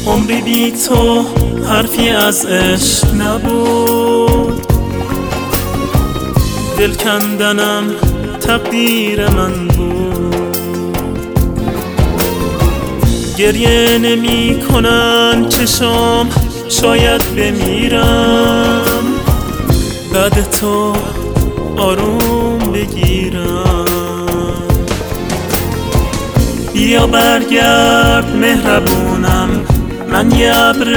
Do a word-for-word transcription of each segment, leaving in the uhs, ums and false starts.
عمری بی تو حرفی از عشق نبود، دل کندنم تقدیر من بود. گریه نمی کنن چشام، شاید بمیرم بعد تو آروم بگیرم. بیا برگرد مهربونم، من یه ابر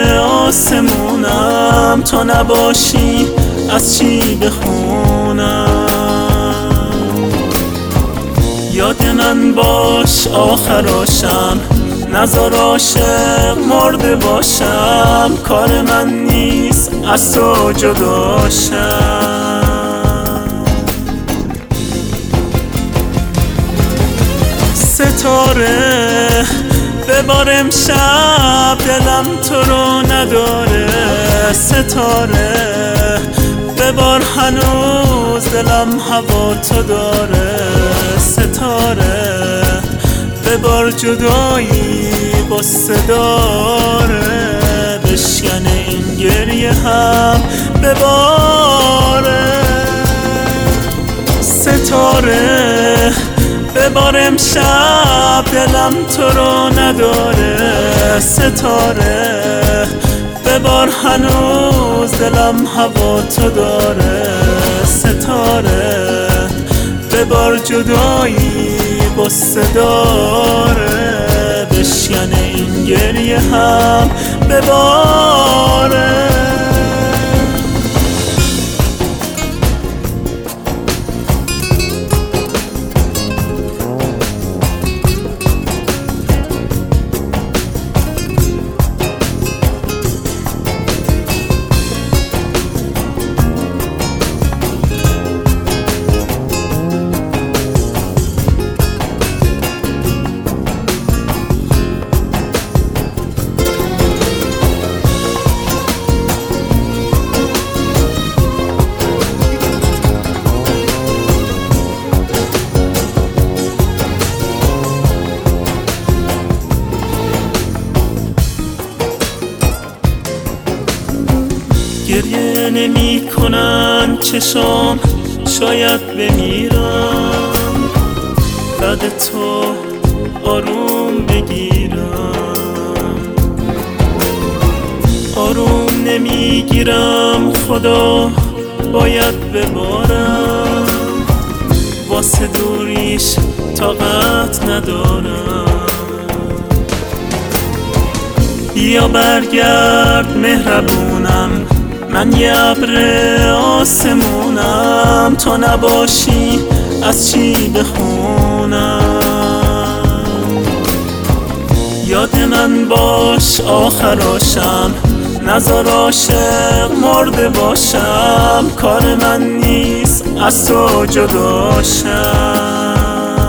آسمونم، تا نباشی از چی بخونم. یاد من باش آخراشم، نذار عاشق مرده باشم. کار من نیست از تو جداشم. ستاره ببار امشب، دلم تو رو نداره. ستاره ببار هنوز، دلم هوا تو داره. ستاره ببار جدایی قصه داره، بشکنه این گریه هم بباره. ستاره ببار امشب، دلم تو رو نداره. ستاره ببار هنوز، دلم هوا تو داره. ستاره ببار جدایی قصه داره، بشکنه این گریه هم بباره. گریه نمی کنن چشام، شاید بمیرم بعد تو آروم بگیرم. آروم نمیگیرم خدا باید ببارم، واسه دوریش طاقت ندارم. بیا برگرد مهربونم، من یه ابر آسمونم، تا نباشی از چی بخونم. یاد من باش آخراشم، نذار عاشق مرده باشم. کار من نیست از تو جداشم.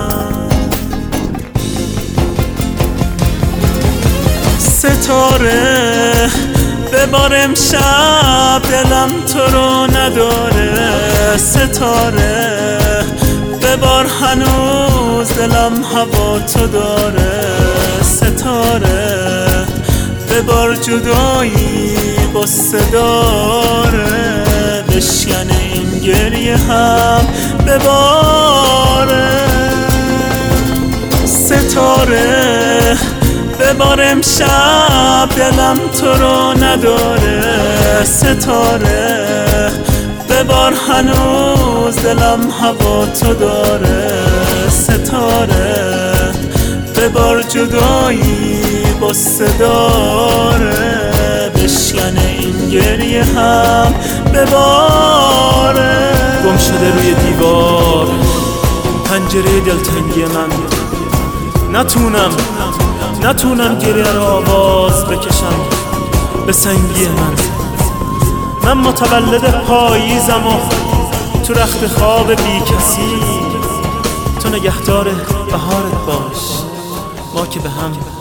ستاره ببار امشب، دلم تو رو نداره. ستاره ببار هنوز، دلم هوا تو داره. ستاره ببار جدایی قصه داره، بشکنه این گریه هم بباره. ستاره ببار امشب، دلم تو رو نداره. ستاره ببار هنوز، دلم هوا تو داره. ستاره ببار جدایی قصه داره، بشکنه این گریه هم بباره. گم شده روی دیوار پنجره دلتنگی من، نتونم نتونم گریه را آواز بکشم به سنگی من. من متولد پاییزم و تو رخت خواب بی کسی. تو نگهدار بهارت باش، ما که به هم